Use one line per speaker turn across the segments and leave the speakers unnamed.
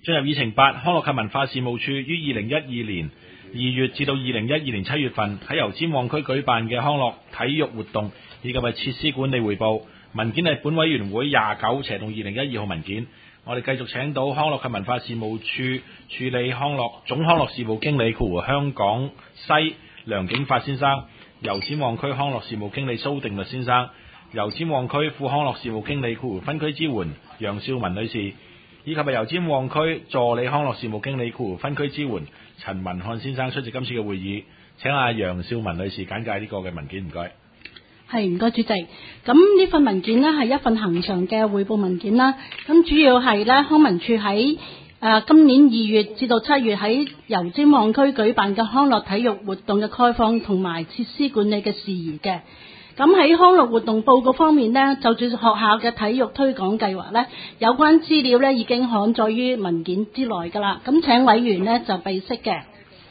進入議程8，康樂及文化事務處於2012年2月至到2012年7月份喺油尖旺區舉辦嘅康樂體育活動以及係設施管理匯報。文件係本委員會29/2012號文件。我哋繼續請到康樂及文化事務處處理總康樂事務經理香港西梁景發先生，油尖旺區康樂事務經理蘇定律先生，油尖旺區副康樂事務經理分區支援楊少文女士，以及係油尖旺區助理康樂事務經理分區支援陳文漢先生出席今次嘅會議。請阿楊少文女士簡介呢個嘅文件，唔該。
係，唔該主席。咁呢份文件呢係一份恆常嘅匯報文件啦。咁主要係咧康文署喺今年2月至到7月喺油尖旺區舉辦嘅康樂體育活動嘅開放同埋設施管理嘅事宜嘅。咁喺康樂活動報告方面呢，就住學校嘅體育推廣計劃呢，有關資料呢已經刊載於文件之內㗎啦。咁請委員呢就備悉嘅。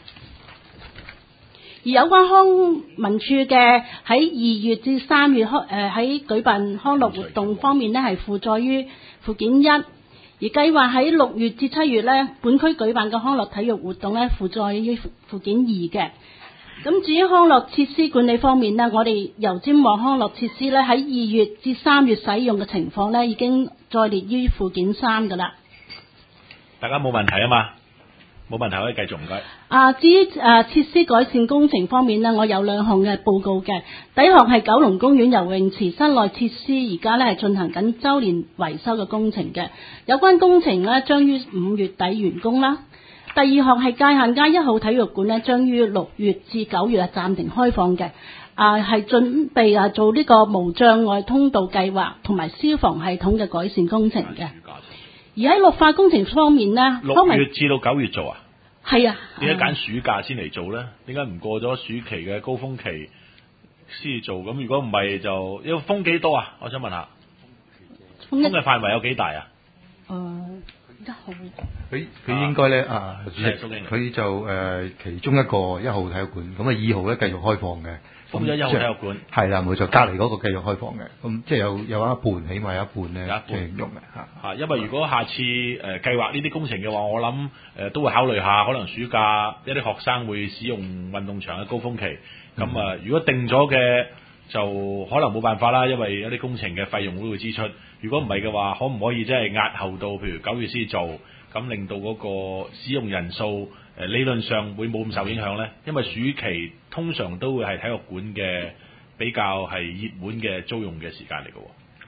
而有關康文署嘅喺2月至3月喺舉辦康樂活動方面呢，係附載於附件1，而計劃喺6月至7月呢，本區舉辦嘅康樂體育活動呢，附載於附件2嘅。咁至於康樂設施管理方面呢，我哋油尖旺康樂設施呢，喺2月至3月使用嘅情況呢，已經載列於附件3㗎啦。
大家冇問題啊嘛？冇問題可以繼續，唔該。
至於設施改善工程方面呢，我有2項嘅報告嘅。第一項係九龍公園游泳池室內設施而家呢係進行緊周年維修嘅工程嘅，有關工程呢將於5月底完工啦。第二項係界限街1號體育館呢將於6月至9月暫停開放嘅，係準備做呢個無障礙通道計劃同埋消防系統嘅改善工程嘅。而喺綠化工程方面呢
，6月至到9月做啊？
係啊。
點解揀暑假先嚟做呢？點解唔過咗暑期嘅高峰期先做？咁如果唔係就要封幾多啊？我想問下，封嘅範圍有幾大啊
？1號。
佢應該咧佢就其中一個1號體育館，咁啊2號咧繼續開放嘅。
封咗1號體育館。係
啦，冇錯，隔離嗰個繼續開放嘅。咁即係有一半，起碼有一半咧即係用嘅。
因為如果下次計劃呢啲工程嘅話，我諗都會考慮下，可能暑假一啲學生會使用運動場嘅高峰期。咁如果定咗嘅就可能冇辦法啦，因為一啲工程嘅費用都會支出。如果唔係嘅話，可唔可以即係押後到譬如9月先做，咁令到嗰個使用人數理論上會冇咁受影響呢？因為暑期通常都會係體育館嘅比較係熱門嘅租用嘅時間嚟嘅。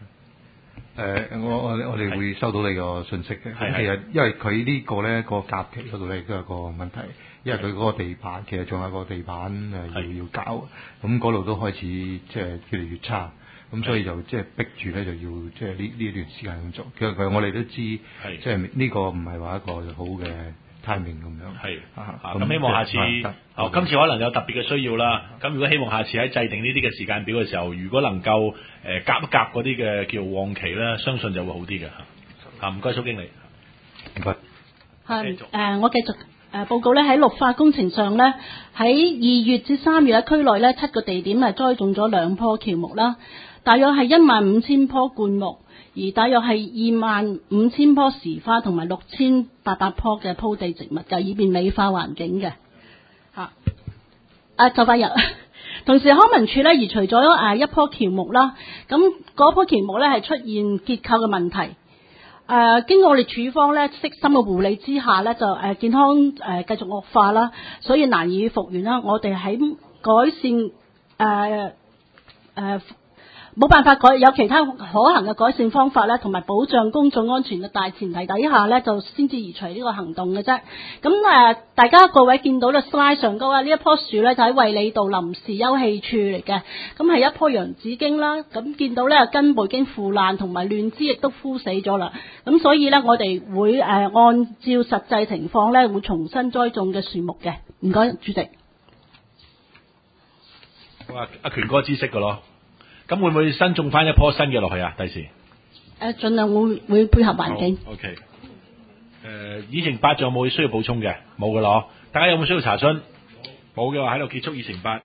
我哋會收到你個信息嘅。其實因為佢呢個咧個假期嗰度咧都有個問題，因為佢嗰個地板其實仲有個地板要搞，咁嗰度都開始即係越嚟越差。咁所以就即係逼住咧，就要即係呢段時間咁做。其實我哋都知，即係呢個唔係話一個好嘅 timing 咁樣。係
咁希望下次今次可能有特別嘅需要啦。咁如果希望下次喺制定呢啲嘅時間表嘅時候，如果能夠夾一夾嗰啲嘅叫旺期咧，相信就會好啲嘅。唔該，蘇經理。
唔該。
我繼續報告咧，喺綠化工程上咧，喺2月至3月喺區內咧7個地點係栽種咗2棵喬木啦。大約係15000棵灌木，而大約係25000棵時花同埋6800棵嘅鋪地植物嘅，以便美化環境嘅。就快入。同時康文署咧移除咗一棵喬木啦，咁嗰棵喬木咧係出現結構嘅問題。經過我哋署方咧悉心嘅護理之下咧，就健康繼續惡化啦，所以難以復原啦。我哋喺改善冇辦法有其他可行嘅改善方法咧，同埋保障公眾安全嘅大前提底下咧，就先至移除呢個行動嘅啫。咁大家各位見到咧 slide 上高呢一棵樹咧就喺衛理道臨時休憩處嚟嘅，咁係一棵洋紫荊啦。咁見到咧根部已經腐爛，同埋亂枝亦都枯死咗啦。咁所以咧我哋會按照實際情況咧會重新栽種嘅樹木嘅。唔該，主席。
阿權哥知識㗎咯。咁會唔會新種翻一棵新嘅落去啊？第時
盡量會配合環境。
OK。議程8仲有冇需要補充嘅？冇㗎咯。大家有冇需要查詢？冇嘅話喺度結束議程8。